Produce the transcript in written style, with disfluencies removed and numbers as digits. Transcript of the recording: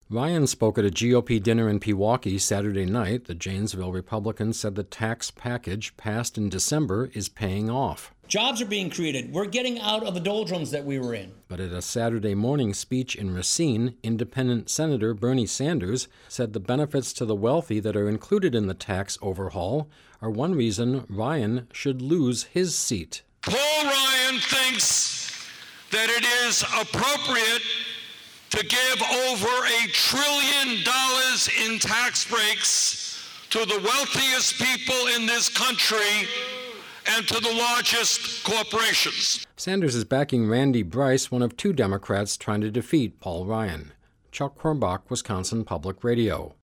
Ryan spoke at a GOP dinner in Pewaukee Saturday night. The Janesville Republican said the tax package passed in December is paying off. Jobs are being created. We're getting out of the doldrums that we were in. But at a Saturday morning speech in Racine, independent Senator Bernie Sanders said the benefits to the wealthy that are included in the tax overhaul are one reason Ryan should lose his seat. Paul Ryan thinks that it is appropriate to give over $1 trillion in tax breaks to the wealthiest people in this country and to the largest corporations. Sanders is backing Randy Bryce, one of two Democrats trying to defeat Paul Ryan. Chuck Quirmbach, Wisconsin Public Radio.